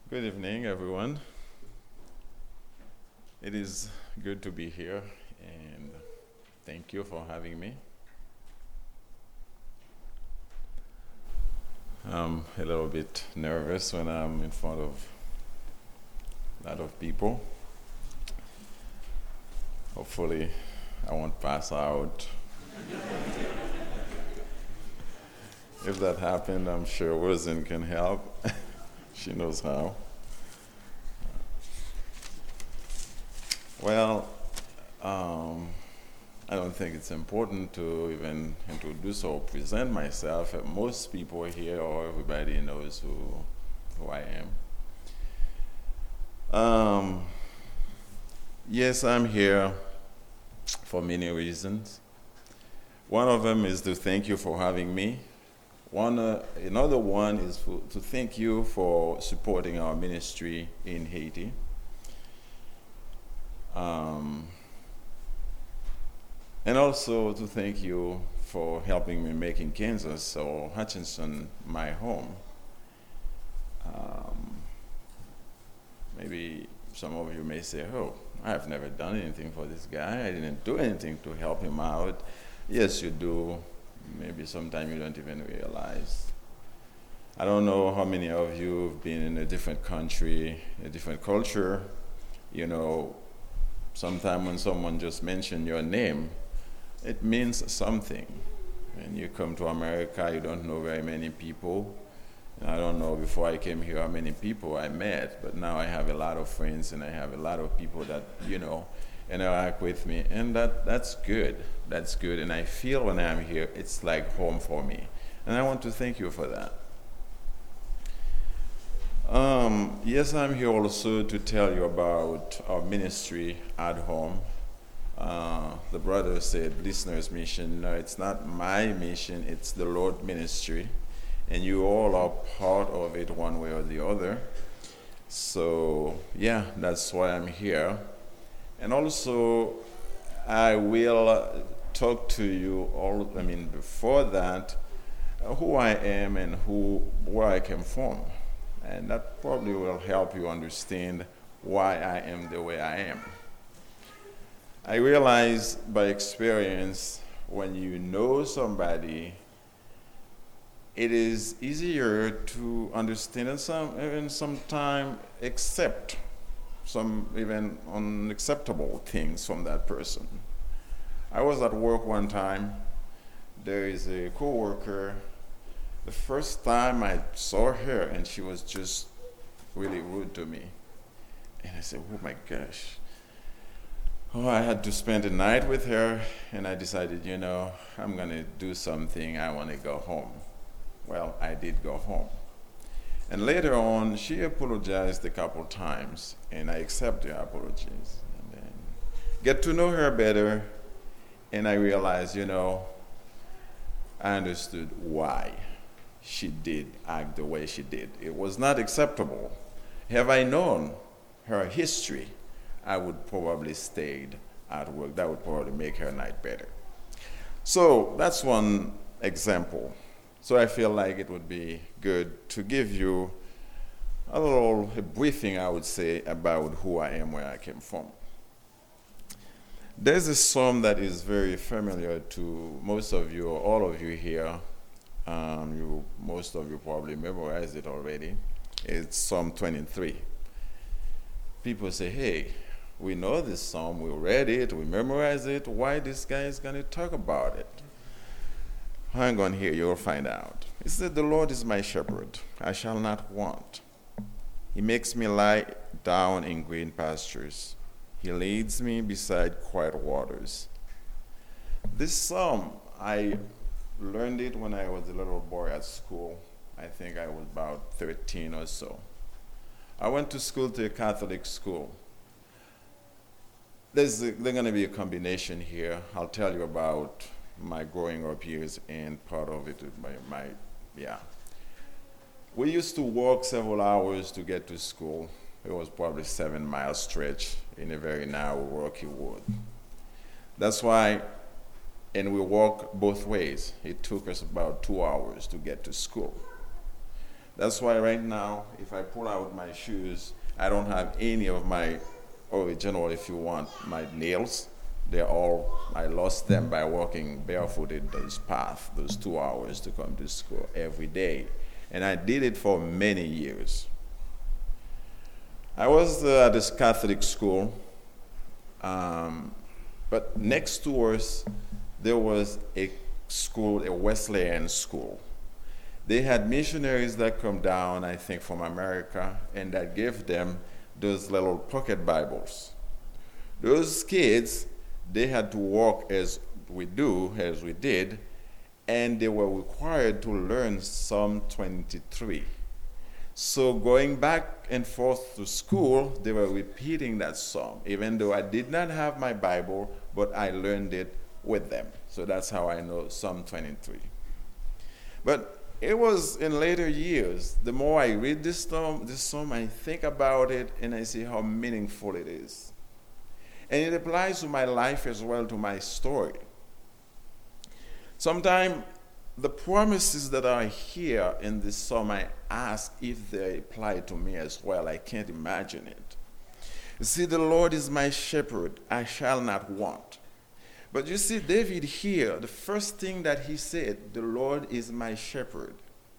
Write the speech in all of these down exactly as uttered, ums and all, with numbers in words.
Good evening, everyone. It is good to be here, and thank you for having me. I'm a little bit nervous when I'm in front of a lot of people. Hopefully, I won't pass out. If that happened, I'm sure Rosen can help. She knows how. Well, um, I don't think it's important to even introduce or present myself. Most people here or everybody knows who, who I am. Um, yes, I'm here for many reasons. One of them is to thank you for having me. One, uh, another one is for, to thank you for supporting our ministry in Haiti. Um, and also to thank you for helping me making Kansas or Hutchinson my home. Um, maybe some of you may say, oh, I've never done anything for this guy. I didn't do anything to help him out. Yes, you do. Maybe sometime you don't even realize. I don't know how many of you have been in a different country, a different culture. You know, sometime when someone just mentioned your name, it means something. When you come to America, you don't know very many people. And I don't know before I came here how many people I met, but now I have a lot of friends and I have a lot of people that, you know, interact with me, and that, that's good. That's good, and I feel when I'm here, it's like home for me. And I want to thank you for that. Um, yes, I'm here also to tell you about our ministry at home. Uh, the brother said, listener's mission. No, it's not my mission, it's the Lord ministry. And you all are part of it one way or the other. So, yeah, that's why I'm here. And also, I will uh, talk to you all, I mean, before that, uh, who I am and who, where I came from. And that probably will help you understand why I am the way I am. I realize by experience, when you know somebody, it is easier to understand and some, even sometimes accept some even unacceptable things from that person. I was at work one time. There is a coworker. The first time I saw her, and she was just really rude to me. And I said, oh my gosh. Oh, I had to spend the night with her, and I decided, you know, I'm gonna do something, I wanna go home. Well, I did go home. And later on, she apologized a couple times, and I accepted her apologies. And then get to know her better, and I realized, you know, I understood why she did act the way she did. It was not acceptable. Have I known her history, I would probably stayed at work. That would probably make her night better. So that's one example. So I feel like it would be good to give you a little a briefing, I would say, about who I am, where I came from. There's a psalm that is very familiar to most of you, or all of you here. Um, you, most of you probably memorized it already. It's Psalm twenty-three. People say, hey, we know this psalm, we read it, we memorized it. Why this guy is going to talk about it? Hang on here, you'll find out. It said, the Lord is my shepherd, I shall not want. He makes me lie down in green pastures. He leads me beside quiet waters. This psalm, I learned it when I was a little boy at school. I think I was about thirteen or so. I went to school, to a Catholic school. There's, there's going to be a combination here. I'll tell you about my growing up years, and part of it, my, my, yeah. We used to walk several hours to get to school. It was probably seven mile stretch in a very narrow rocky road. That's why, and we walked both ways. It took us about two hours to get to school. That's why right now, if I pull out my shoes, I don't have any of my original, if you want, my nails. They're all, I lost them by walking barefooted those paths, those two hours to come to school every day. And I did it for many years. I was uh, at this Catholic school, um, but next to us, there was a school, a Wesleyan school. They had missionaries that come down, I think, from America, and that gave them those little pocket Bibles. Those kids, they had to walk as we do, as we did, and they were required to learn Psalm twenty-three. So going back and forth to school, they were repeating that psalm, even though I did not have my Bible, but I learned it with them. So that's how I know Psalm twenty-three. But it was in later years, the more I read this psalm, this psalm, I think about it and I see how meaningful it is. And it applies to my life as well, to my story. Sometimes the promises that are here in this psalm, I ask if they apply to me as well. I can't imagine it. You see, the Lord is my shepherd, I shall not want. But you see, David here, the first thing that he said, the Lord is my shepherd.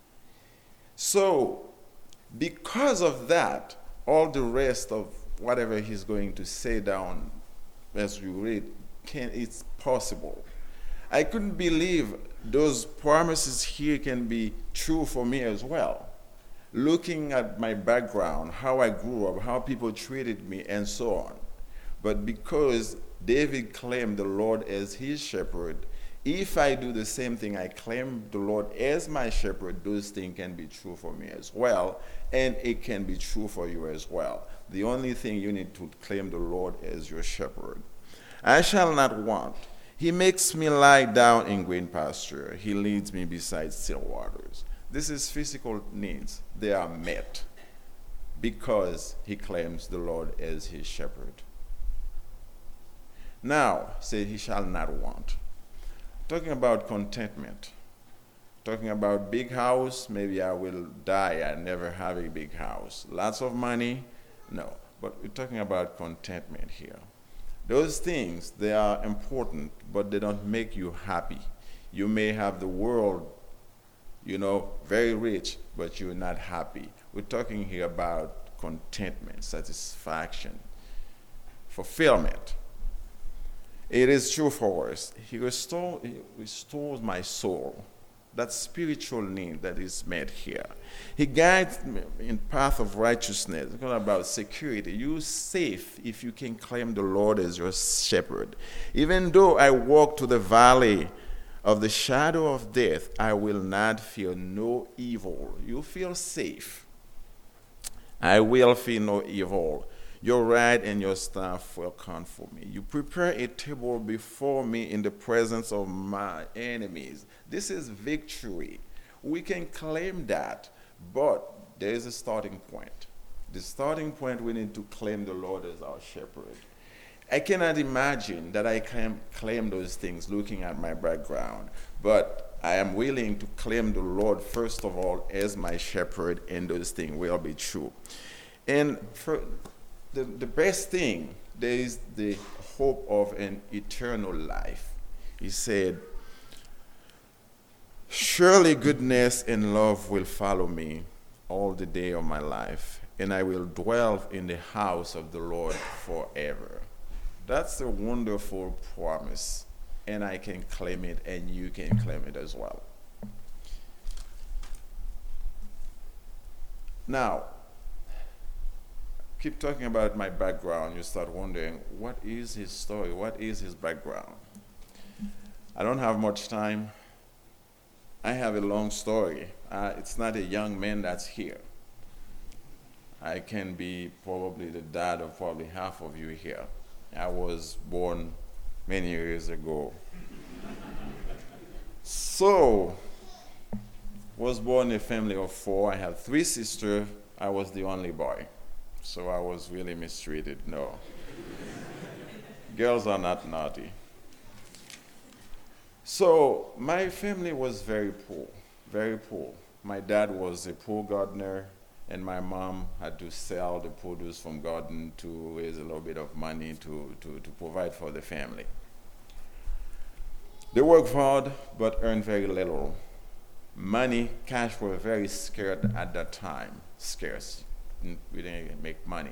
So, because of that, all the rest of whatever he's going to say down as you read, can, it's possible. I couldn't believe those promises here can be true for me as well. Looking at my background, how I grew up, how people treated me, and so on. But because David claimed the Lord as his shepherd, if I do the same thing, I claim the Lord as my shepherd, those things can be true for me as well, and it can be true for you as well. The only thing you need to claim the Lord as your shepherd. I shall not want. He makes me lie down in green pasture. He leads me beside still waters. This is physical needs. They are met because he claims the Lord as his shepherd. Now, say he shall not want. Talking about contentment. Talking about big house, maybe I will die. I never have a big house. Lots of money, no. But we're talking about contentment here. Those things, they are important, but they don't make you happy. You may have the world, you know, very rich, but you're not happy. We're talking here about contentment, satisfaction, fulfillment. It is true for us. He, restore, he restores my soul. That spiritual need that is met here. He guides me in path of righteousness. It's about security. You're safe if you can claim the Lord as your shepherd. Even though I walk to the valley of the shadow of death, I will not fear no evil. You feel safe. I will fear no evil. Your rod and your staff will comfort me. You prepare a table before me in the presence of my enemies. This is victory. We can claim that, but there is a starting point. The starting point, we need to claim the Lord as our shepherd. I cannot imagine that I can claim those things looking at my background, but I am willing to claim the Lord, first of all, as my shepherd, and those things will be true. And for The, the best thing, there is the hope of an eternal life. He said, surely goodness and love will follow me all the day of my life, and I will dwell in the house of the Lord forever. That's a wonderful promise, and I can claim it, and you can claim it as well. Now, keep talking about my background, you start wondering, what is his story? What is his background? I don't have much time. I have a long story. Uh, it's not a young man that's here. I can be probably the dad of probably half of you here. I was born many years ago. So, was born in a family of four. I had three sisters. I was the only boy. So I was really mistreated. No. Girls are not naughty. So my family was very poor, very poor. My dad was a poor gardener, and my mom had to sell the produce from garden to raise a little bit of money to, to, to provide for the family. They worked hard but earned very little. Money, cash were very scarce at that time. Scarce. We didn't make money.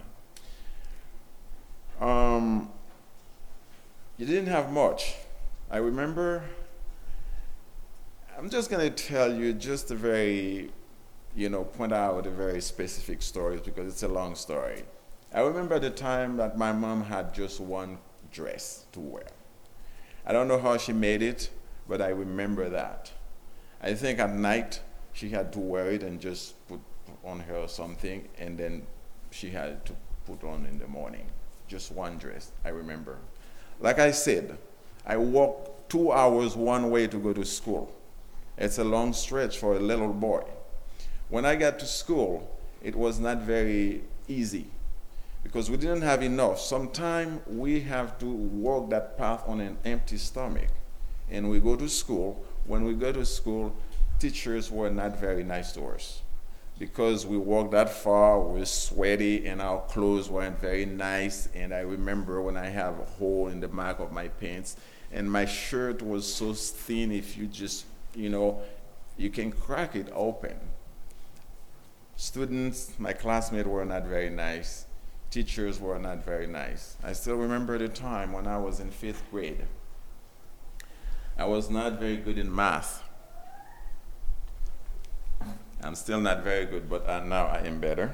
Um, you didn't have much. I remember, I'm just going to tell you just a very, you know, point out a very specific story because it's a long story. I remember the time that my mom had just one dress to wear. I don't know how she made it, but I remember that. I think at night she had to wear it and just put on her something, and then she had to put on in the morning. Just one dress, I remember. Like I said, I walked two hours one way to go to school. It's a long stretch for a little boy. When I got to school, it was not very easy because we didn't have enough. Sometimes we have to walk that path on an empty stomach. And we go to school. When we go to school, teachers were not very nice to us because we walked that far, we were sweaty, and our clothes weren't very nice. And I remember when I have a hole in the back of my pants, and my shirt was so thin, if you just, you know, you can crack it open. Students, my classmates were not very nice. Teachers were not very nice. I still remember the time when I was in fifth grade. I was not very good in math. I'm still not very good, but uh, now I am better.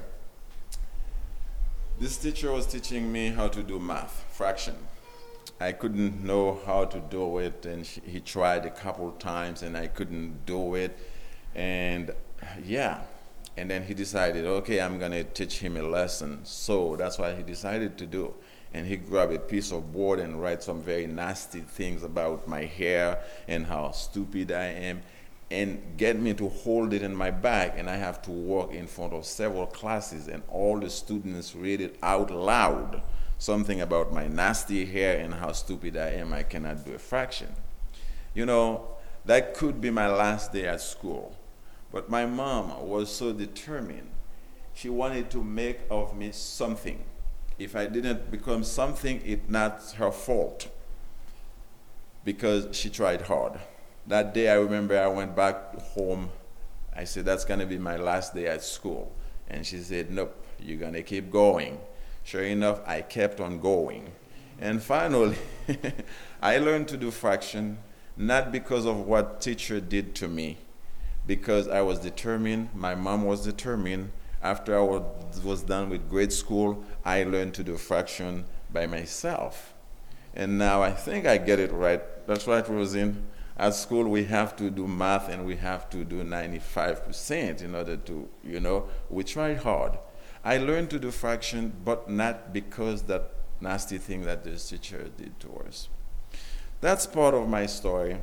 This teacher was teaching me how to do math, fraction. I couldn't know how to do it, and she, he tried a couple times, and I couldn't do it. And yeah, and then he decided, okay, I'm going to teach him a lesson. So that's what he decided to do. And he grabbed a piece of board and write some very nasty things about my hair and how stupid I am, and get me to hold it in my bag, and I have to walk in front of several classes, and all the students read it out loud, something about my nasty hair and how stupid I am, I cannot do a fraction. You know, that could be my last day at school. But my mom was so determined. She wanted to make of me something. If I didn't become something, it's not her fault because she tried hard. That day I remember I went back home. I said, that's going to be my last day at school. And she said, nope, you're going to keep going. Sure enough, I kept on going. And finally, I learned to do fraction, not because of what teacher did to me, because I was determined, my mom was determined. After I was done with grade school, I learned to do fraction by myself. And now I think I get it right. That's right, Rosine. At school, we have to do math, and we have to do ninety-five percent in order to, you know, we try hard. I learned to do fraction, but not because that nasty thing that this teacher did to us. That's part of my story.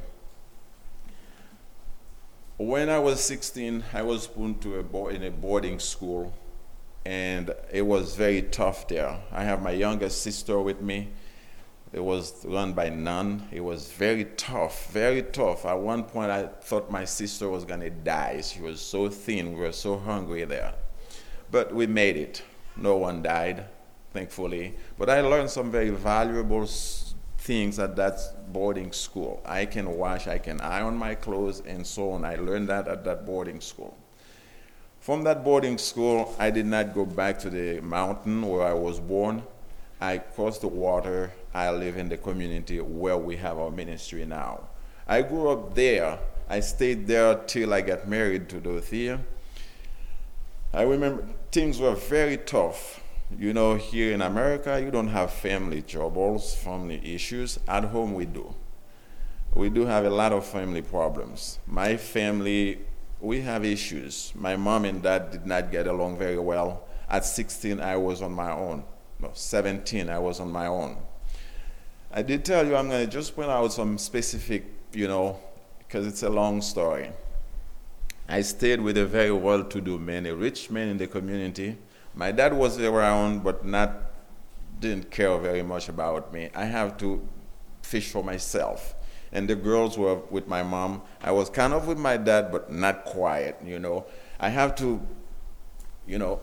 When I was sixteen, I was put to a bo- in a boarding school, and it was very tough there. I have my youngest sister with me. It was run by nun. It was very tough, very tough. At one point, I thought my sister was going to die. She was so thin. We were so hungry there. But we made it. No one died, thankfully. But I learned some very valuable s- things at that boarding school. I can wash, I can iron my clothes, and so on. I learned that at that boarding school. From that boarding school, I did not go back to the mountain where I was born. I crossed the water. I live in the community where we have our ministry now. I grew up there. I stayed there till I got married to Dorothea. I remember things were very tough. You know, here in America, you don't have family troubles, family issues. At home, we do. We do have a lot of family problems. My family, we have issues. My mom and dad did not get along very well. At sixteen, I was on my own. No, seventeen, I was on my own. I did tell you I'm going to just point out some specific, you know, because it's a long story. I stayed with a very well-to-do man, a rich man in the community. My dad was around, but not didn't care very much about me. I have to fish for myself. and the girls were with my mom. I was kind of with my dad, but not quiet, you know. I have to, you know,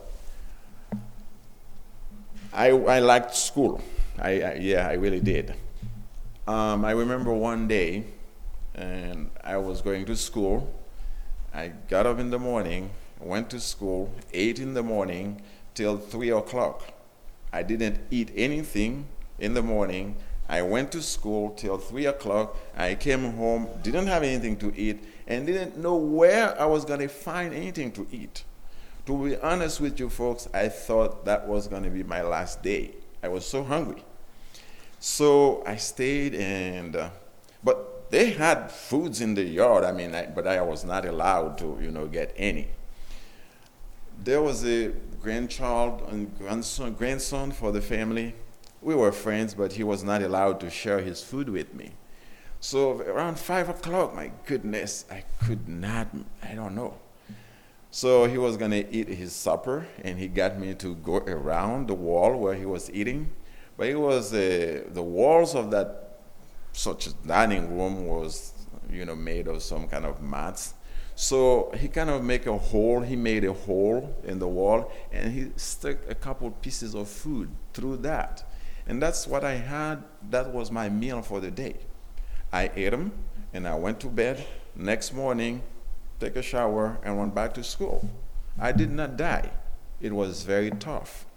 I, I liked school. I, I yeah, I really did. Um, I remember one day, and I was going to school. I got up in the morning, went to school, ate in the morning till three o'clock. I didn't eat anything in the morning. I went to school till three o'clock. I came home, didn't have anything to eat, and didn't know where I was going to find anything to eat. To be honest with you folks, I thought that was going to be my last day. I was so hungry. So I stayed, and uh, but they had foods in the yard. I mean, I, but I was not allowed to, you know, get any. There was a grandchild and grandson, grandson for the family. We were friends, but he was not allowed to share his food with me. So around five o'clock, my goodness, I could not, I don't know. So he was going to eat his supper, and he got me to go around the wall where he was eating. But it was uh, the walls of that such a dining room was, you know, made of some kind of mats. So he kind of make a hole. He made a hole in the wall, and he stuck a couple pieces of food through that. And that's what I had. That was my meal for the day. I ate them, and I went to bed. Next morning, take a shower, and went back to school. I did not die. It was very tough.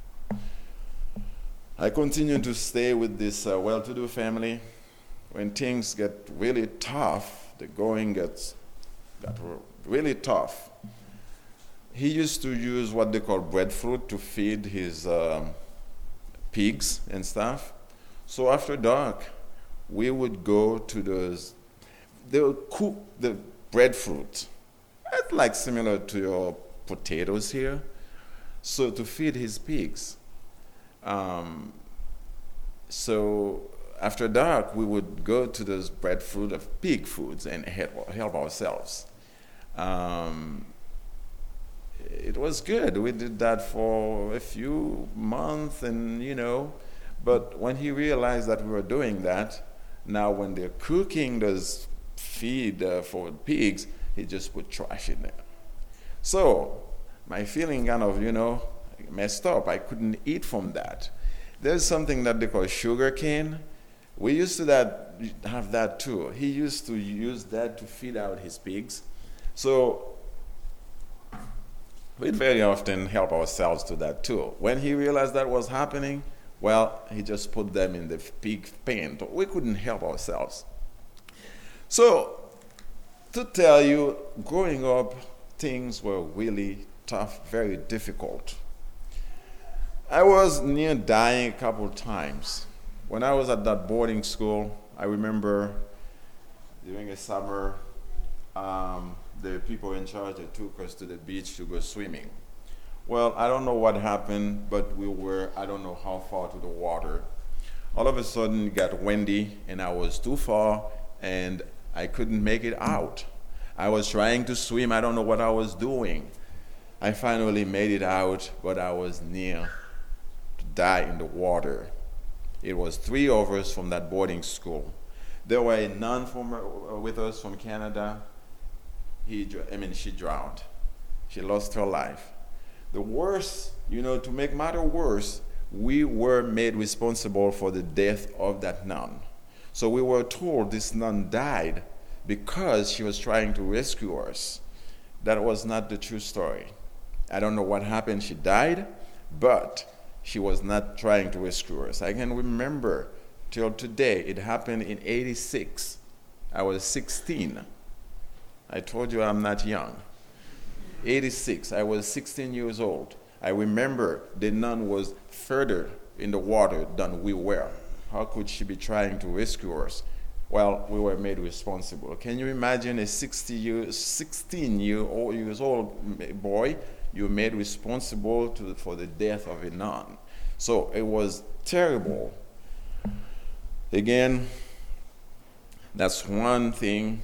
I continued to stay with this uh, well-to-do family. When things get really tough, the going gets got really tough. He used to use what they call breadfruit to feed his um, pigs and stuff. So after dark, we would go to those, they would cook the breadfruit. That's like similar to your potatoes here. So to feed his pigs. Um, so after dark, we would go to those breadfruit of pig foods and help, help ourselves. Um, it was good. We did that for a few months, and you know, but when he realized that we were doing that, now when they're cooking those feed uh, for pigs, he just put trash in there. So my feeling kind of, you know, messed up. I couldn't eat from that. There's something that they call sugar cane. We used to that have that too. He used to use that to feed out his pigs. So we'd very often help ourselves to that too. When he realized that was happening, well, he just put them in the pig pen. We couldn't help ourselves. So to tell you, growing up, things were really tough, very difficult. I was near dying a couple times. When I was at that boarding school, I remember during a summer, um, the people in charge that took us to the beach to go swimming. Well, I don't know what happened, but we were, I don't know how far to the water. All of a sudden it got windy, and I was too far, and I couldn't make it out. I was trying to swim. I don't know what I was doing. I finally made it out, but I was near to die in the water. It was three of us from that boarding school. There were a nun from, uh, with us from Canada. He, I mean, she drowned. She lost her life. The worst, you know, to make matter worse, we were made responsible for the death of that nun. So we were told this nun died because she was trying to rescue us. That was not the true story. I don't know what happened. She died, but she was not trying to rescue us. I can remember till today. It happened in eighty-six. I was sixteen. I told you I'm not young. eighty-six, I was sixteen years old. I remember the nun was further in the water than we were. How could she be trying to rescue us? Well, we were made responsible. Can you imagine a sixty year, sixteen year old, years old boy? You're made responsible to, for the death of a nun. So it was terrible. Again, that's one thing.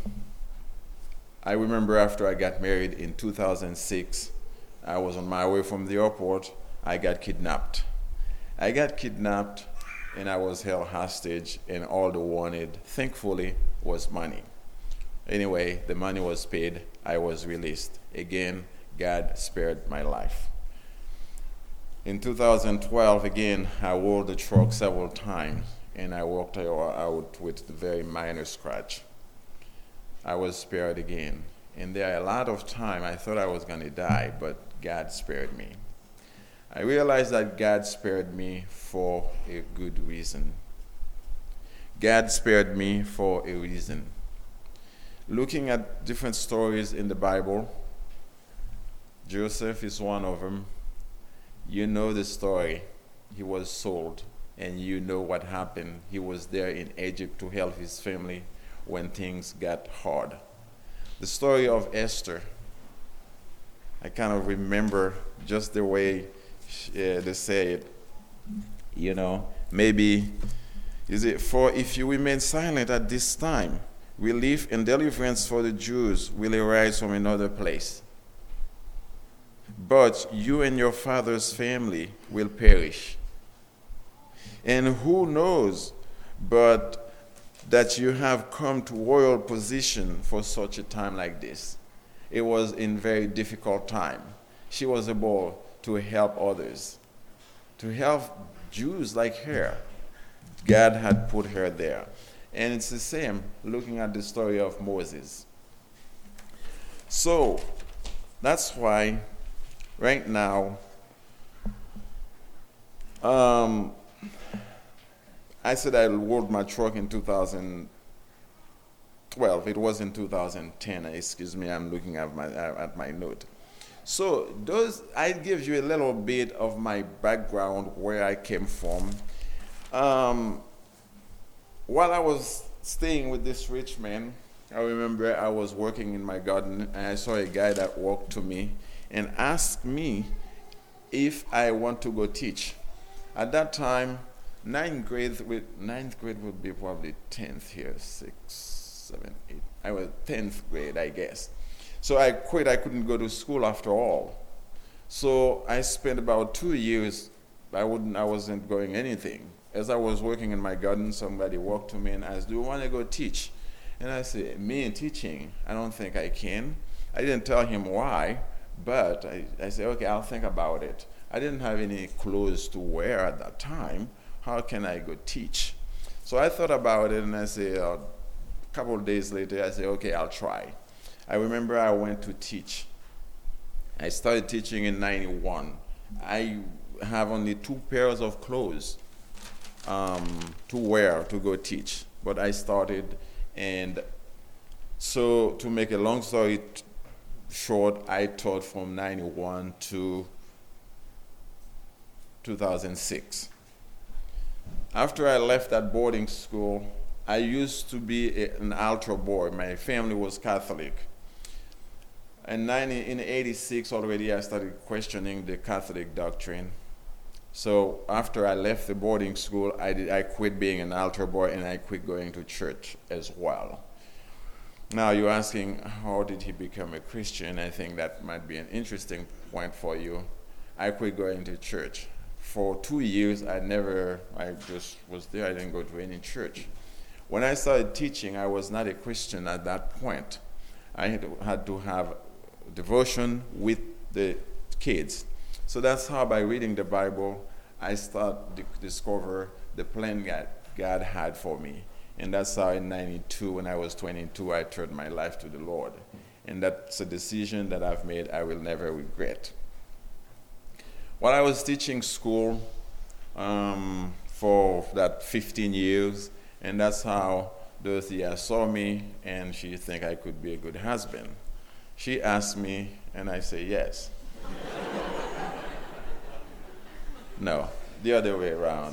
I remember after I got married in two thousand six, I was on my way from the airport. I got kidnapped. I got kidnapped and I was held hostage, and all they wanted, thankfully, was money. Anyway, the money was paid. I was released. Again, God spared my life. In two thousand twelve, again, I rolled the truck several times, and I walked out with a very minor scratch. I was spared again. And there are a lot of time I thought I was going to die, but God spared me. I realized that God spared me for a good reason. God spared me for a reason. Looking at different stories in the Bible, Joseph is one of them. You know the story. He was sold, and you know what happened. He was there in Egypt to help his family when things got hard. The story of Esther, I kind of remember just the way she, uh, they say it. You know, maybe, is it, for if you remain silent at this time, relief and deliverance for the Jews will arise from another place. But you and your father's family will perish. And who knows but that you have come to royal position for such a time like this. It was in very difficult time. She was able to help others, to help Jews like her. God had put her there. And it's the same looking at the story of Moses. So that's why right now, um, I said I rolled my truck in two thousand twelve. It was in two thousand ten. Excuse me, I'm looking at my at my note. So those I give you a little bit of my background, where I came from. Um, while I was staying with this rich man, I remember I was working in my garden, and I saw a guy that walked to me and asked me if I want to go teach. At that time, ninth grade, with ninth grade would be probably tenth here, six, seven, eight. I was tenth grade, I guess. So I quit. I couldn't go to school after all. So I spent about two years. I wouldn't. I wasn't going anything. As I was working in my garden, somebody walked to me and asked, "Do you want to go teach?" And I said, "Me and teaching? I don't think I can." I didn't tell him why, but I, I said, "Okay, I'll think about it." I didn't have any clothes to wear at that time. How can I go teach? So I thought about it, and I said, uh, a couple of days later, I said, "Okay, I'll try." I remember I went to teach. I started teaching in ninety-one. I have only two pairs of clothes um, to wear to go teach, but I started, and so to make a long story t- short, I taught from ninety-one to two thousand six. After I left that boarding school, I used to be a, an altar boy. My family was Catholic. And in eighty-six already, I started questioning the Catholic doctrine. So after I left the boarding school, I did, I quit being an altar boy, and I quit going to church as well. Now you're asking, how did he become a Christian? I think that might be an interesting point for you. I quit going to church. For two years, I never, I just was there. I didn't go to any church. When I started teaching, I was not a Christian at that point. I had to, had to have devotion with the kids. So that's how, by reading the Bible, I start to discover the plan God, God had for me. And that's how in ninety-two, when I was twenty-two, I turned my life to the Lord. And that's a decision that I've made I will never regret. While I was teaching school um, for that fifteen years, and that's how Dorothea saw me, and she think I could be a good husband. She asked me, and I say yes. No, the other way around.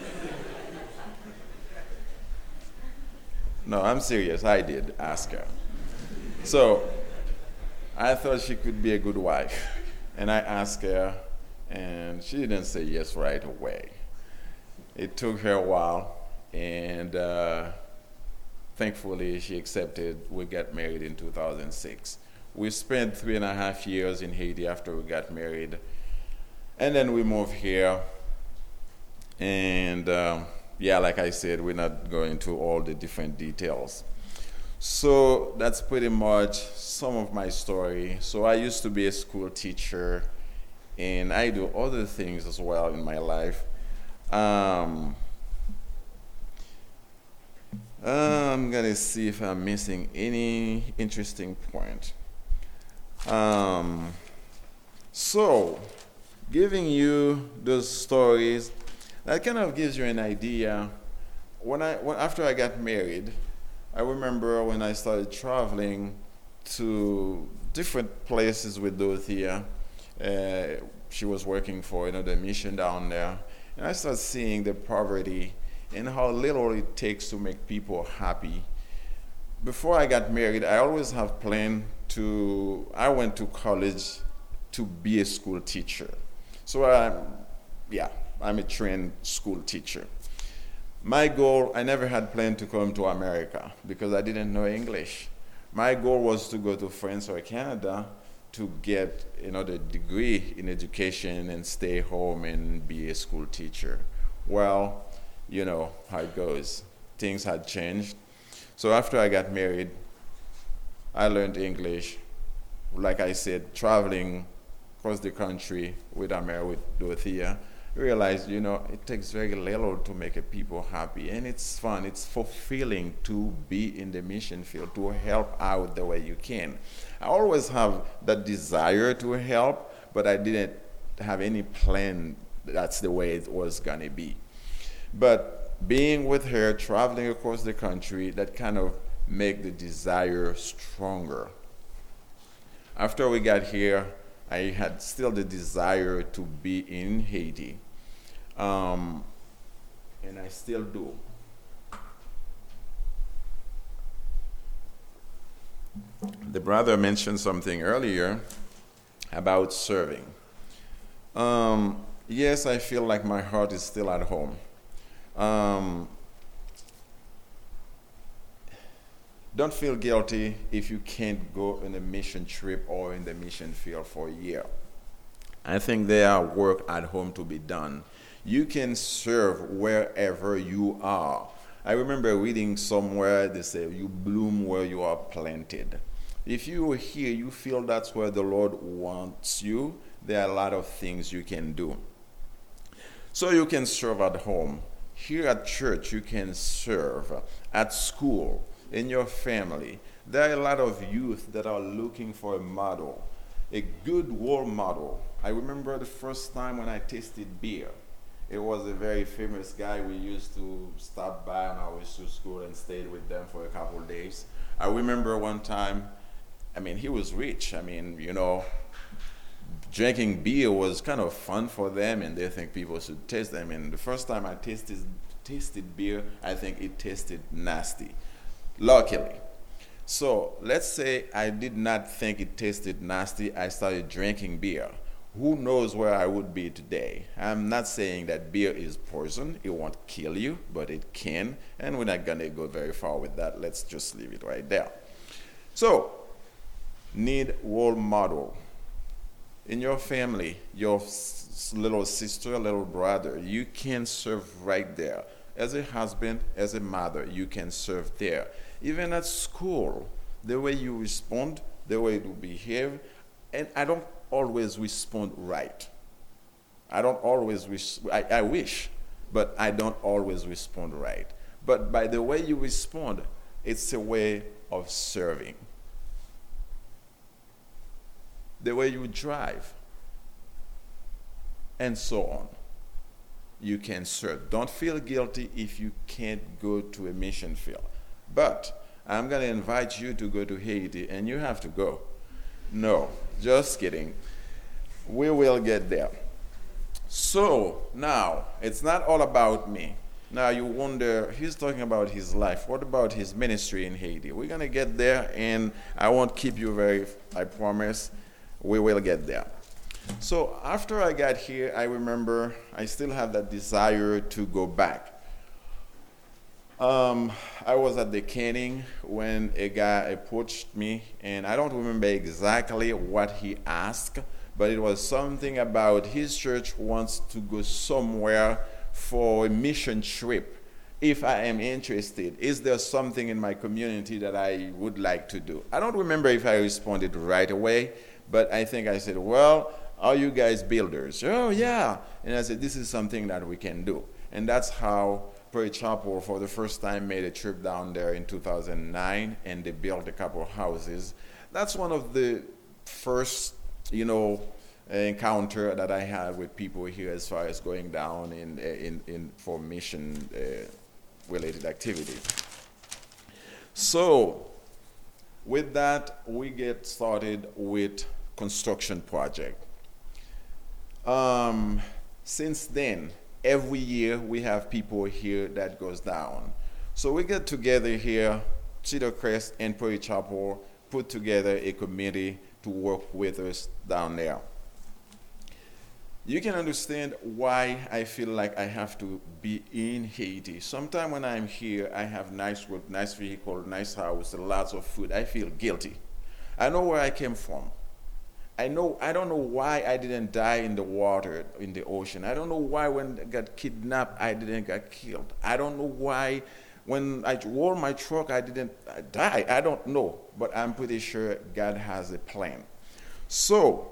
No, I'm serious. I did ask her. So I thought she could be a good wife, and I asked her, and she didn't say yes right away. It took her a while, and uh, thankfully she accepted. We got married in two thousand six. We spent three and a half years in Haiti after we got married, and then we moved here, and um, yeah, like I said, we're not going into all the different details. So that's pretty much some of my story. So I used to be a school teacher, and I do other things as well in my life. Um, I'm gonna see if I'm missing any interesting point. Um, so, giving you those stories, that kind of gives you an idea. When I, when, after I got married, I remember when I started traveling to different places with Dorothea. Uh, she was working for another mission down there, and I started seeing the poverty and how little it takes to make people happy. Before I got married, I always have planned to, I went to college to be a school teacher. So I, yeah, I'm a trained school teacher. My goal, I never had planned to come to America because I didn't know English. My goal was to go to France or Canada to get another degree in education and stay home and be a school teacher. Well, you know how it goes. Things had changed. So after I got married, I learned English. Like I said, traveling across the country with America, with Dorothea, realized, you know, it takes very little to make a people happy, and it's fun, it's fulfilling to be in the mission field, to help out the way you can. I always have that desire to help, but I didn't have any plan that's the way it was gonna be. But being with her, traveling across the country, that kind of make the desire stronger. After we got here, I had still the desire to be in Haiti. Um, and I still do. The brother mentioned something earlier about serving. Um, yes, I feel like my heart is still at home. Um, don't feel guilty if you can't go on a mission trip or in the mission field for a year. I think there are work at home to be done. You can serve wherever you are. I remember reading somewhere they say you bloom where you are planted. If you are here, you feel that's where the Lord wants you, there are a lot of things you can do. So you can serve at home. Here at church, you can serve. At school, in your family. There are a lot of youth that are looking for a model, a good role model. I remember the first time when I tasted beer. It was a very famous guy we used to stop by on our way to school and stayed with them for a couple of days. I remember one time, I mean, he was rich. I mean, you know, drinking beer was kind of fun for them, and they think people should taste them. And the first time I tasted tasted beer, I think it tasted nasty. Luckily. So let's say I did not think it tasted nasty. I started drinking beer. Who knows where I would be today? I'm not saying that beer is poison. It won't kill you, but it can. And we're not going to go very far with that. Let's just leave it right there. So, need role model. In your family, your s- little sister, little brother, you can serve right there. As a husband, as a mother, you can serve there. Even at school, the way you respond, the way you behave, and I don't always respond right. I don't always wish, I, I wish, but I don't always respond right. But by the way you respond, it's a way of serving. The way you drive, and so on. You can serve. Don't feel guilty if you can't go to a mission field. But I'm going to invite you to go to Haiti, and you have to go. No, just kidding. We will get there. So now, it's not all about me. Now you wonder, he's talking about his life. What about his ministry in Haiti? We're going to get there, and I won't keep you very, I promise, we will get there. So after I got here, I remember I still have that desire to go back. Um, I was at the canning when a guy approached me, and I don't remember exactly what he asked, but it was something about his church wants to go somewhere for a mission trip. if I am interested. Is there something in my community that I would like to do? I don't remember if I responded right away, but I think I said, well, are you guys builders? Oh, yeah. And I said, this is something that we can do. And that's how Prairie Chapel, for the first time, made a trip down there in two thousand nine, and they built a couple of houses. That's one of the first, you know, encounter that I had with people here as far as going down in, in, in for mission uh, related activities. So, with that, we get started with construction project. Um, since then, every year we have people here that goes down. So we get together here, Cedar Crest and Prairie Chapel, put together a committee to work with us down there. You can understand why I feel like I have to be in Haiti. Sometimes when I'm here, I have nice work, nice vehicle, nice house, lots of food. I feel guilty. I know where I came from. I know, I don't know why I didn't die in the water, in the ocean. I don't know why when I got kidnapped, I didn't get killed. I don't know why when I rolled my truck, I didn't die. I don't know, but I'm pretty sure God has a plan. So,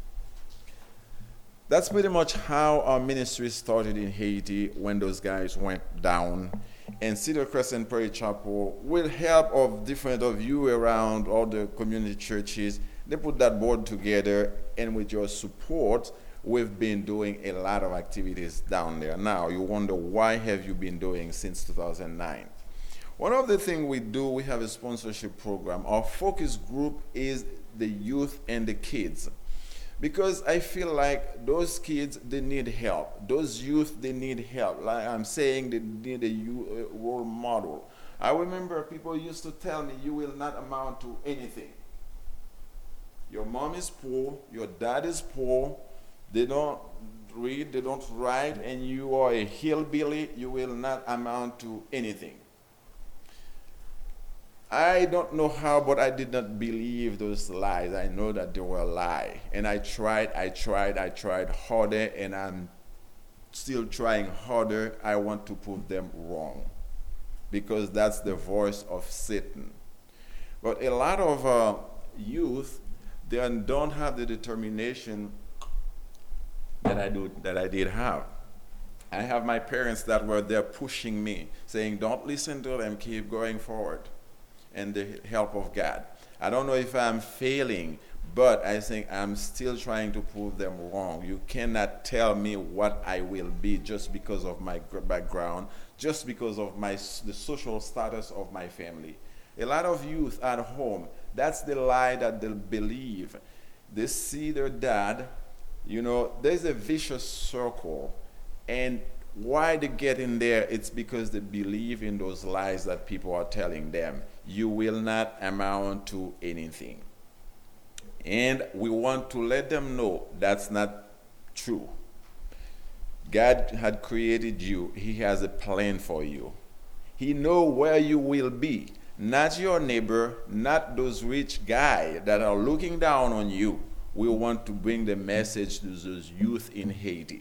that's pretty much how our ministry started in Haiti when those guys went down. And Cedar Crest and Prairie Chapel, with help of different of you around all the community churches, they put that board together, and with your support, we've been doing a lot of activities down there. Now, you wonder, why have you been doing since two thousand nine? One of the things we do, we have a sponsorship program. Our focus group is the youth and the kids. Because I feel like those kids, they need help. Those youth, they need help. Like I'm saying, they need a youth, a role model. I remember people used to tell me, you will not amount to anything. Your mom is poor, your dad is poor, they don't read, they don't write, and you are a hillbilly, you will not amount to anything. I don't know how, but I did not believe those lies. I know that they were a lie. And I tried, I tried, I tried harder, and I'm still trying harder. I want to prove them wrong, because that's the voice of Satan. But a lot of uh, youth, they don't have the determination that I do, that I did have. I have my parents that were there pushing me, saying, don't listen to them, keep going forward. And the help of God. I don't know if I'm failing, but I think I'm still trying to prove them wrong. You cannot tell me what I will be just because of my background, just because of my the social status of my family. A lot of youth at home, that's the lie that they believe. They see their dad, you know, there's a vicious circle, and why they get in there, it's because they believe in those lies that people are telling them. You will not amount to anything. And we want to let them know that's not true. God had created you. He has a plan for you. He knows where you will be. Not your neighbor, not those rich guys that are looking down on you. We want to bring the message to those youth in Haiti.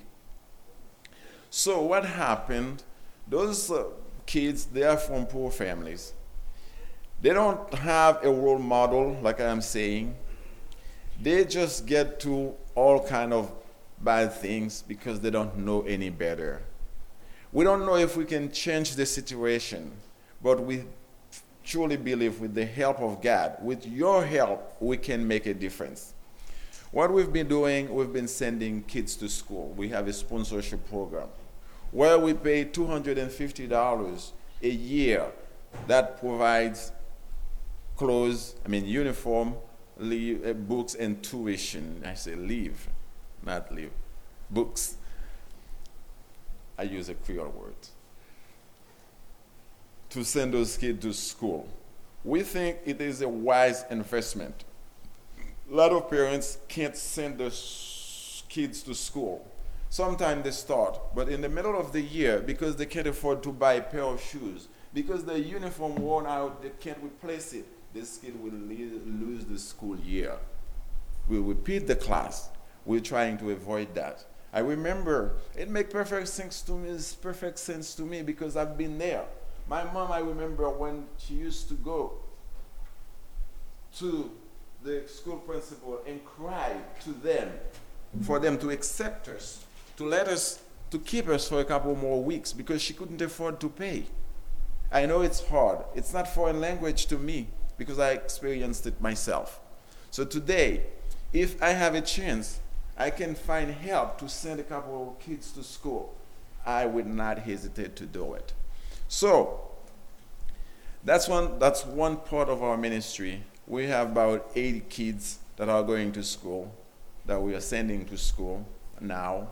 So what happened, those uh, kids, they are from poor families. They don't have a role model, like I'm saying. They just get to all kind of bad things because they don't know any better. We don't know if we can change the situation, but we truly believe with the help of God, with your help, we can make a difference. What we've been doing, we've been sending kids to school. We have a sponsorship program where we pay two hundred fifty dollars a year that provides clothes, I mean uniform, leave, uh, books, and tuition. I say leave, not leave. Books. I use a Creole word. To send those kids to school. We think it is a wise investment. A lot of parents can't send their kids to school. Sometimes they start, but in the middle of the year, because they can't afford to buy a pair of shoes, because the uniform worn out, they can't replace it, this kid will lose the school year. We'll repeat the class. We're trying to avoid that. I remember it make perfect sense to me. It's perfect sense to me because I've been there. My mom, I remember when she used to go to the school principal and cry to them for them to accept us, to let us, to keep us for a couple more weeks because she couldn't afford to pay. I know it's hard. It's not foreign language to me because I experienced it myself. So today, if I have a chance, I can find help to send a couple of kids to school, I would not hesitate to do it. So that's one that's one part of our ministry. We have about eighty kids that are going to school, that we are sending to school now.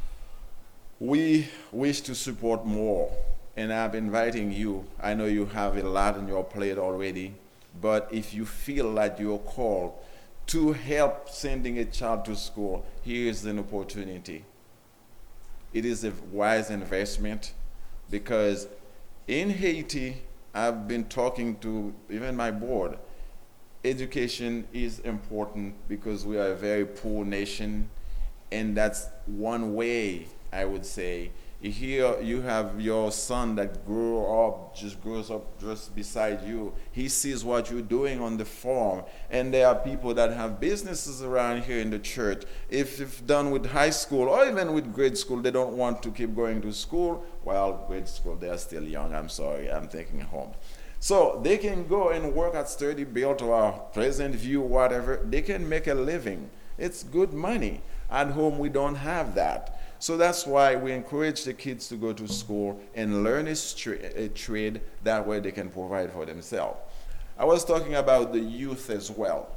We wish to support more, and I'm inviting you. I know you have a lot on your plate already, but if you feel like you're called to help sending a child to school, here is an opportunity. It is a wise investment because in Haiti, I've been talking to even my board. Education is important because we are a very poor nation, and that's one way, I would say. Here you have your son that grew up, just grows up just beside you. He sees what you're doing on the farm, and there are people that have businesses around here in the church. If if done with high school or even with grade school, they don't want to keep going to school. Well, grade school, they are still young. I'm sorry, I'm taking home. So they can go and work at Sturdy Built or Pleasant View, whatever. They can make a living. It's good money. At home, we don't have that. So that's why we encourage the kids to go to school and learn a, stra- a trade. That way they can provide for themselves. I was talking about the youth as well.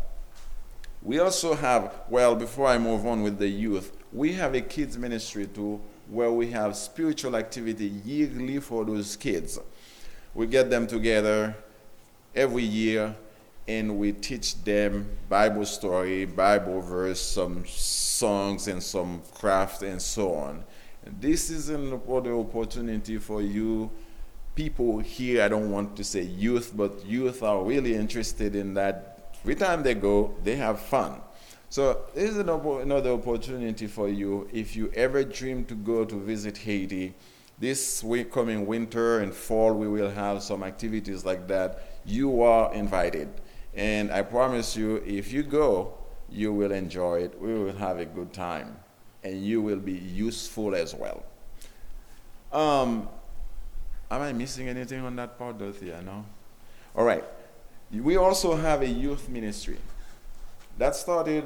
We also have, well, before I move on with the youth, we have a kids ministry too, where we have spiritual activity yearly for those kids. We get them together every year, and we teach them Bible story, Bible verse, some songs and some craft and so on. And this is an opportunity for you people here. I don't want to say youth, but youth are really interested in that. Every time they go, they have fun. So this is another opportunity for you. If you ever dream to go to visit Haiti, this week coming winter and fall, we will have some activities like that. You are invited. And I promise you, if you go, you will enjoy it. We will have a good time. And you will be useful as well. Um, am I missing anything on that part, Dorothea? No? All right. We also have a youth ministry. That started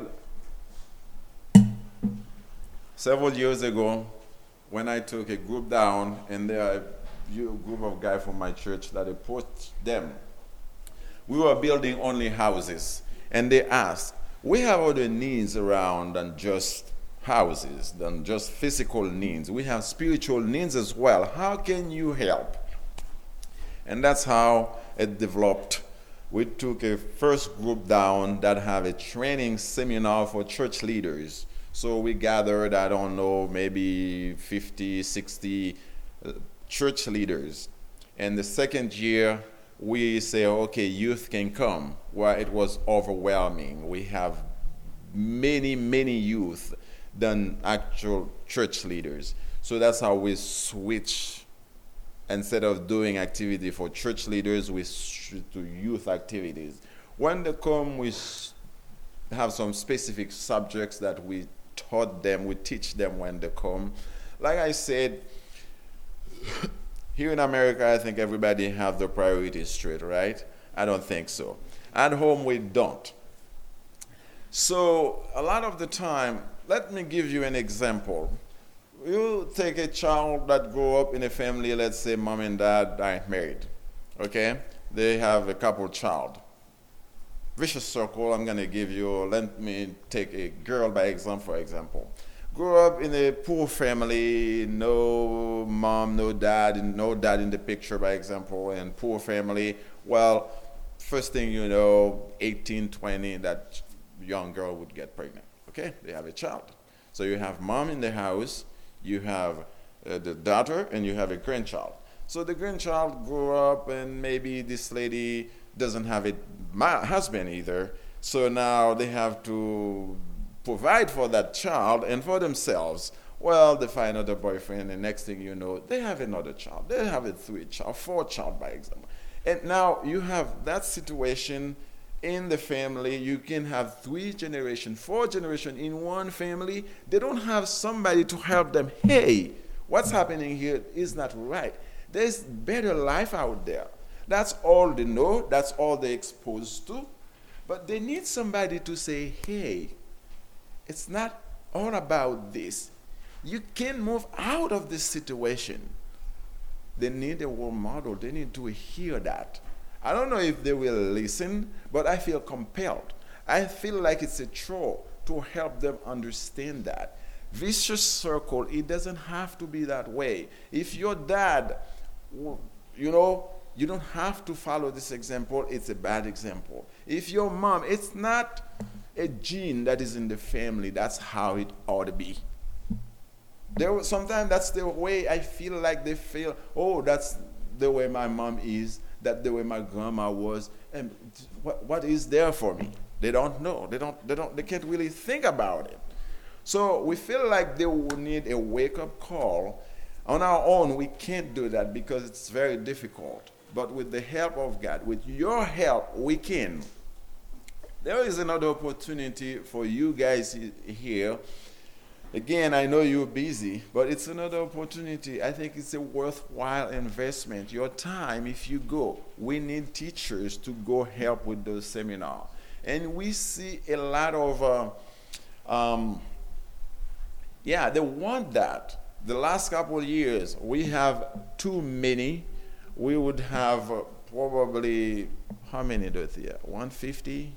several years ago when I took a group down, and there are a group of guys from my church that approached them. We were building only houses, and they asked, we have other needs around than just houses, than just physical needs. We have spiritual needs as well. How can you help? And that's how it developed. We took a first group down that have a training seminar for church leaders. So we gathered, I don't know, maybe fifty, sixty uh, church leaders. And the second year, we say, okay, youth can come. Well, it was overwhelming. We have many, many youth than actual church leaders. So that's how we switch. Instead of doing activity for church leaders, we switch to youth activities. When they come, we have some specific subjects that we taught them, we teach them when they come. Like I said, here in America, I think everybody have the priorities straight, right? I don't think so. At home, we don't. So a lot of the time, let me give you an example. You take a child that grew up in a family, let's say mom and dad aren't married, okay? They have a couple child. Vicious circle, I'm going to give you, let me take a girl by example, for example. Grew up in a poor family, no mom, no dad, and no dad in the picture, by example, and poor family. Well, first thing you know, eighteen, twenty, that young girl would get pregnant. Okay, they have a child. So you have mom in the house, you have uh, the daughter, and you have a grandchild. So the grandchild grew up, and maybe this lady doesn't have a ma- husband either. So now they have to provide for that child and for themselves. Well, they find another boyfriend, and next thing you know, they have another child. They have a three child, four child, by example. And now you have that situation in the family. You can have three generation, four generation in one family. They don't have somebody to help them. Hey, what's happening here is not right. There's better life out there. That's all they know. That's all they're exposed to. But they need somebody to say, hey, it's not all about this. You can move out of this situation. They need a role model. They need to hear that. I don't know if they will listen, but I feel compelled. I feel like it's a chore to help them understand that. Vicious circle, it doesn't have to be that way. If your dad, you know, you don't have to follow this example, it's a bad example. If your mom, it's not a gene that is in the family, that's how it ought to be. There, sometimes that's the way I feel like they feel, oh, that's the way my mom is, that's the way my grandma was, and what, what is there for me? They don't know. They don't, they don't, they can't really think about it. So we feel like they will need a wake-up call. On our own, we can't do that because it's very difficult. But with the help of God, with your help, we can. There is another opportunity for you guys here. Again, I know you're busy, but it's another opportunity. I think it's a worthwhile investment. Your time, if you go, we need teachers to go help with those seminars. And we see a lot of, uh, um, yeah, they want that. The last couple of years, we have too many. We would have uh, probably, how many, Dorothea? one fifty?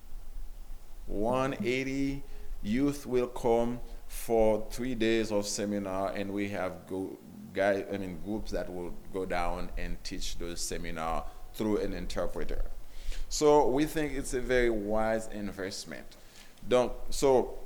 one eighty youth will come for three days of seminar, and we have go, guy, I mean, groups that will go down and teach those seminar through an interpreter. So we think it's a very wise investment. Don't, so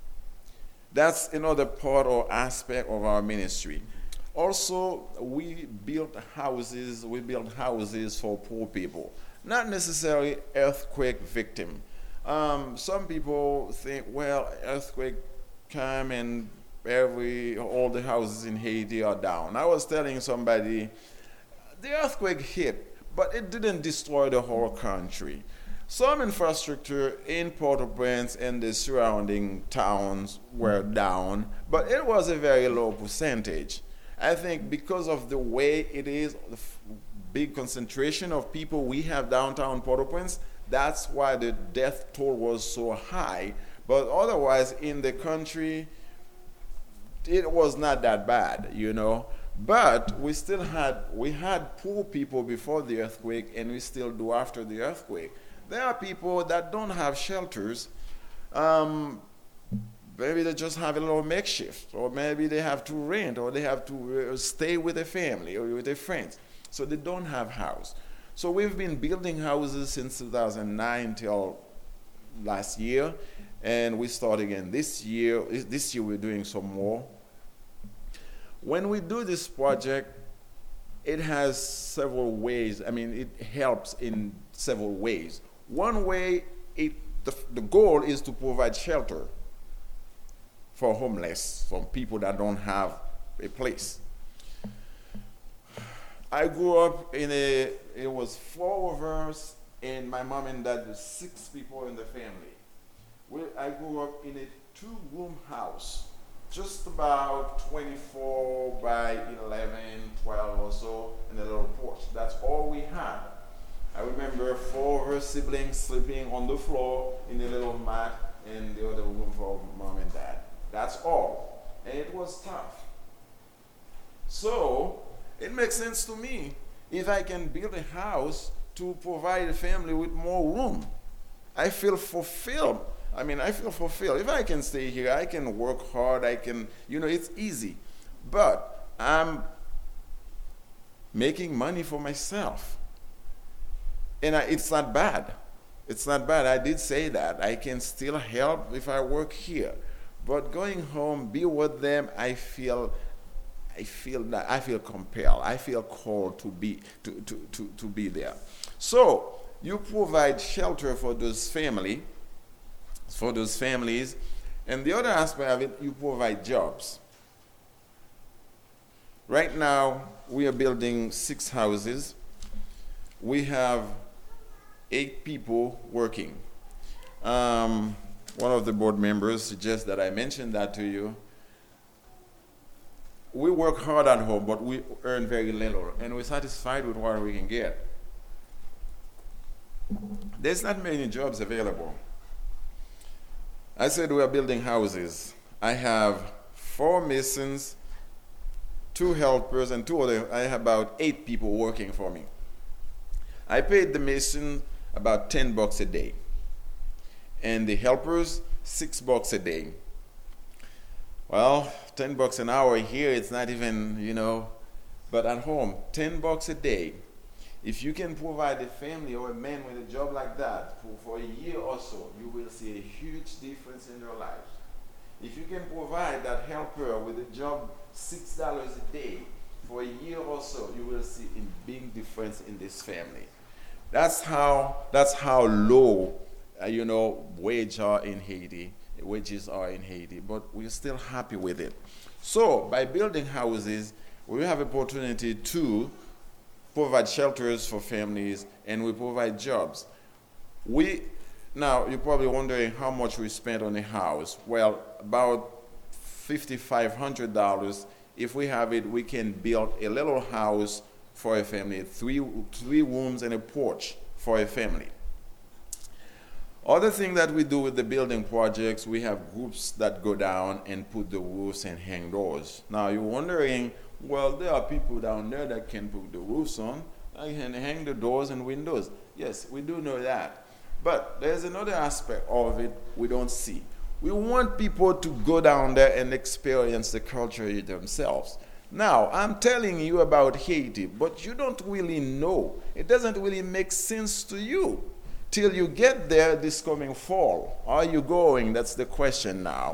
that's another part or aspect of our ministry. Also, we build houses, we build houses for poor people, not necessarily earthquake victim. Um, some people think, well, earthquake come and every all the houses in Haiti are down. I was telling somebody, the earthquake hit, but it didn't destroy the whole country. Some infrastructure in Port-au-Prince and the surrounding towns were down, but it was a very low percentage. I think because of the way it is, the f- big concentration of people we have downtown Port-au-Prince, that's why the death toll was so high. But otherwise, in the country, it was not that bad, you know. But we still had, we had poor people before the earthquake, and we still do after the earthquake. There are people that don't have shelters. Um, maybe they just have a little makeshift, or maybe they have to rent, or they have to uh, stay with a family or with their friends. So they don't have house. So we've been building houses since two thousand nine till last year, and we start again this year. This year we're doing some more. When we do this project, it has several ways. I mean, it helps in several ways. One way, it, the, the goal is to provide shelter for homeless, for people that don't have a place. I grew up in a, it was four of us, and my mom and dad, six people in the family. We, I grew up in a two-room house, just about twenty-four by eleven, twelve or so, and a little porch. That's all we had. I remember four of her siblings sleeping on the floor in a little mat in the other room for mom and dad. That's all. And it was tough. So, it makes sense to me if I can build a house to provide a family with more room. I feel fulfilled. I mean, I feel fulfilled. If I can stay here, I can work hard, I can, you know, it's easy. But I'm making money for myself. And I, it's not bad. It's not bad. I did say that. I can still help if I work here. But going home, be with them, I feel I feel that I feel compelled. I feel called to be to, to, to, to be there. So you provide shelter for those family, for those families, and the other aspect of it, you provide jobs. Right now, we are building six houses. We have eight people working. Um, one of the board members suggests that I mention that to you. We work hard at home, but we earn very little, and we're satisfied with what we can get. There's not many jobs available. I said we are building houses. I have four masons, two helpers, and two other. I have about eight people working for me. I paid the mason about ten bucks a day, and the helpers six bucks a day. Well, ten bucks an hour here, it's not even, you know, but at home, ten bucks a day. If you can provide a family or a man with a job like that for, for a year or so, you will see a huge difference in your life. If you can provide that helper with a job six dollars a day for a year or so, you will see a big difference in this family. That's how, that's how low, uh, you know, wages are in Haiti. Wages are in Haiti, but we're still happy with it. So by building houses, we have opportunity to provide shelters for families, and we provide jobs. We now you're probably wondering how much we spent on a house. Well, about fifty-five hundred dollars. If we have it, we can build a little house for a family, three three rooms and a porch for a family. Other thing that we do with the building projects, we have groups that go down and put the roofs and hang doors. Now you're wondering, well, there are people down there that can put the roofs on and hang the doors and windows. Yes, we do know that. But there's another aspect of it we don't see. We want people to go down there and experience the culture themselves. Now, I'm telling you about Haiti, but you don't really know. It doesn't really make sense to you till you get there this coming fall. Are you going? That's the question now.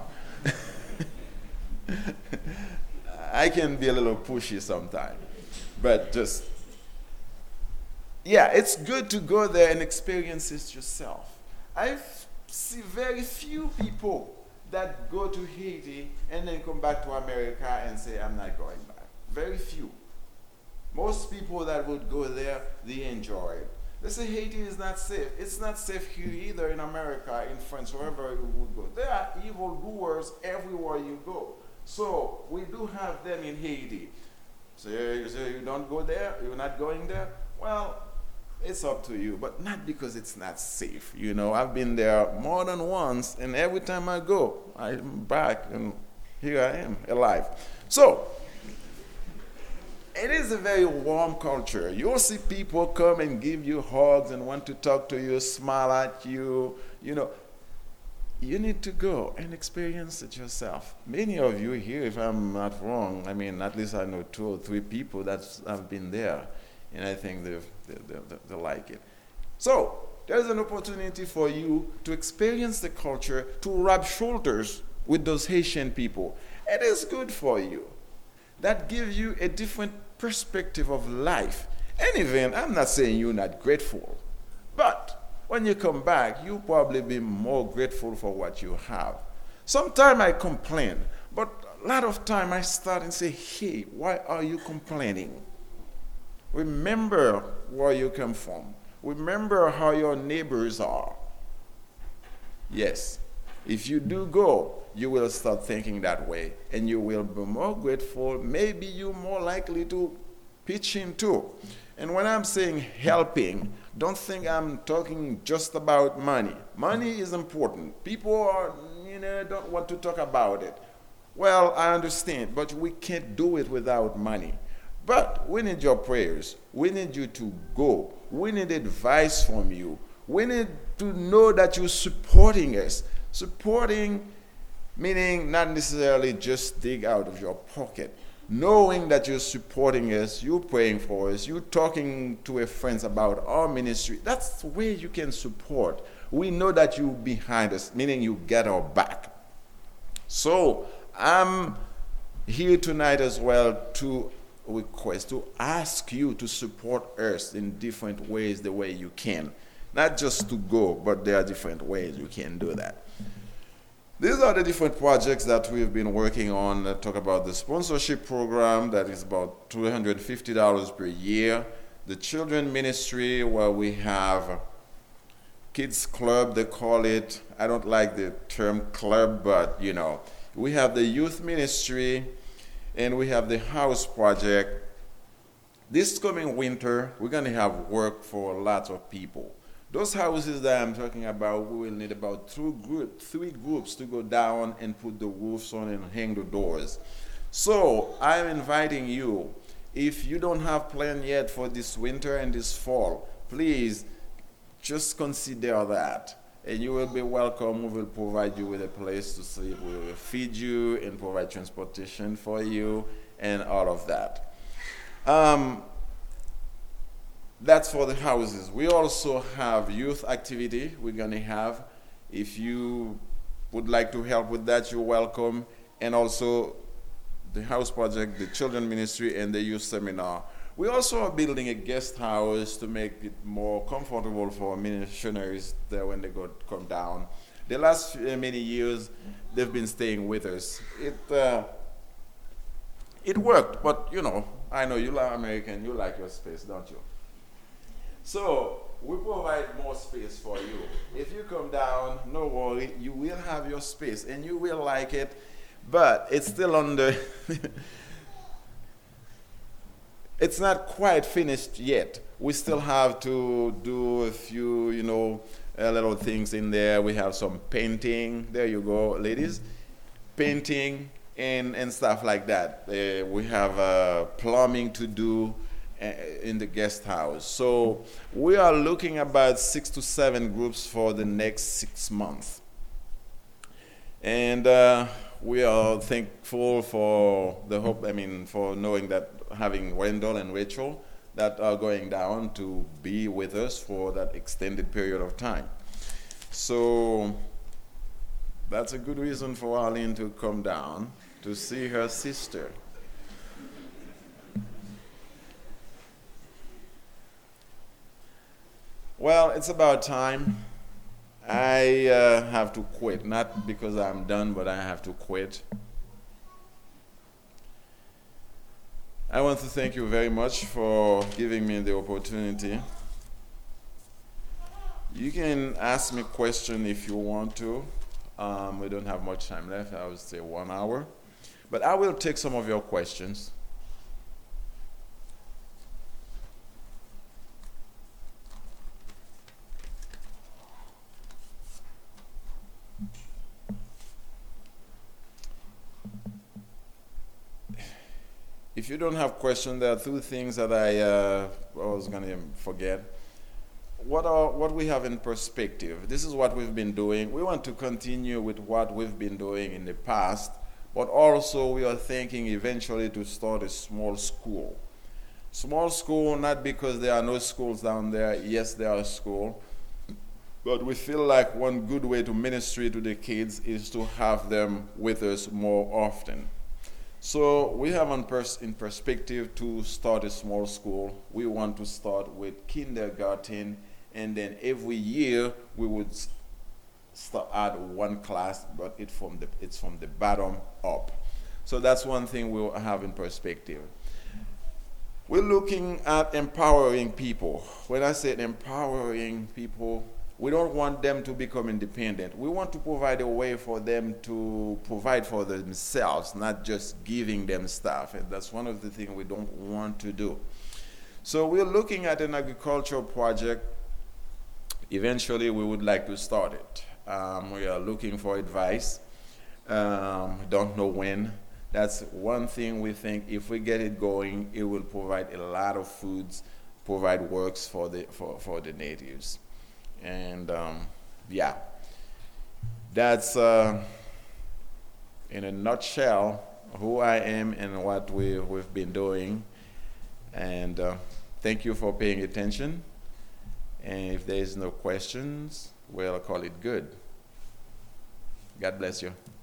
I can be a little pushy sometimes, but just, yeah, it's good to go there and experience it yourself. I see very few people that go to Haiti and then come back to America and say, I'm not going back. Very few. Most people that would go there, they enjoy it. They say Haiti is not safe. It's not safe here either in America, in France, wherever you would go. There are evil doers everywhere you go. So we do have them in Haiti. So you say you don't go there, you're not going there? Well, it's up to you, but not because it's not safe. You know, I've been there more than once, and every time I go, I'm back, and here I am, alive. So, it is a very warm culture. You'll see people come and give you hugs and want to talk to you, smile at you. You know, you need to go and experience it yourself. Many of you here, if I'm not wrong, I mean, at least I know two or three people that have been there, and I think they they, they, they like it. So, there's an opportunity for you to experience the culture, to rub shoulders with those Haitian people. It is good for you. That gives you a different perspective of life. And even, I'm not saying you're not grateful, but when you come back, you'll probably be more grateful for what you have. Sometimes I complain, but a lot of time I start and say, hey, why are you complaining? Remember where you come from. Remember how your neighbors are. Yes, if you do go, you will start thinking that way, and you will be more grateful. Maybe you're more likely to pitch in too. And when I'm saying helping, don't think I'm talking just about money. Money is important. People are, you know, don't want to talk about it. Well, I understand, but we can't do it without money. But we need your prayers. We need you to go. We need advice from you. We need to know that you're supporting us. Supporting meaning not necessarily just dig out of your pocket. Knowing that you're supporting us, you're praying for us, you're talking to a friend about our ministry. That's the way you can support. We know that you're behind us, meaning you get our back. So I'm here tonight as well to request, to ask you to support us in different ways the way you can. Not just to go, but there are different ways you can do that. These are the different projects that we've been working on. That talk about the sponsorship program that is about two hundred fifty dollars per year. The children ministry where we have kids club, they call it. I don't like the term club, but you know. We have the youth ministry and we have the house project. This coming winter, we're going to have work for lots of people. Those houses that I'm talking about, we will need about two group, three groups to go down and put the roofs on and hang the doors. So I'm inviting you, if you don't have plan yet for this winter and this fall, please just consider that. And you will be welcome. We will provide you with a place to sleep. We will feed you and provide transportation for you and all of that. Um, That's for the houses. We also have youth activity we're going to have. If you would like to help with that, you're welcome. And also the house project, the children ministry, and the youth seminar. We also are building a guest house to make it more comfortable for missionaries there when they go come down. The last uh, many years, they've been staying with us. It uh, it worked, but you know, I know you are American, you like your space, don't you? So we provide more space for you. If you come down, no worry, you will have your space and you will like it, but it's still under, it's not quite finished yet. We still have to do a few, you know, uh, little things in there. We have some painting, there you go, ladies, painting and, and stuff like that. Uh, we have uh, plumbing to do in the guest house. So we are looking about six to seven groups for the next six months. And uh, we are thankful for the hope, I mean, for knowing that having Wendell and Rachel that are going down to be with us for that extended period of time. So that's a good reason for Arlene to come down to see her sister. Well, it's about time. I uh, have to quit, not because I'm done, but I have to quit. I want to thank you very much for giving me the opportunity. You can ask me a question if you want to. Um, we don't have much time left. I would say one hour. But I will take some of your questions. If you don't have questions, there are two things that I, uh, I was going to forget. What are what we have in perspective? This is what we've been doing. We want to continue with what we've been doing in the past, but also we are thinking eventually to start a small school. Small school, not because there are no schools down there. Yes, there are schools. But we feel like one good way to ministry to the kids is to have them with us more often. So we have on pers- in perspective to start a small school. We want to start with kindergarten, and then every year we would start add one class, but it from the, it's from the bottom up. So that's one thing we'll have in perspective. We're looking at empowering people. When I say empowering people, we don't want them to become independent. We want to provide a way for them to provide for themselves, not just giving them stuff. And that's one of the things we don't want to do. So we're looking at an agricultural project. Eventually, we would like to start it. Um, we are looking for advice. Um, don't know when. That's one thing we think if we get it going, it will provide a lot of foods, provide works for the for, for the natives. And um, yeah, that's uh, in a nutshell who I am and what we, we've been doing. And uh, thank you for paying attention. And if there is no questions, we'll call it good. God bless you.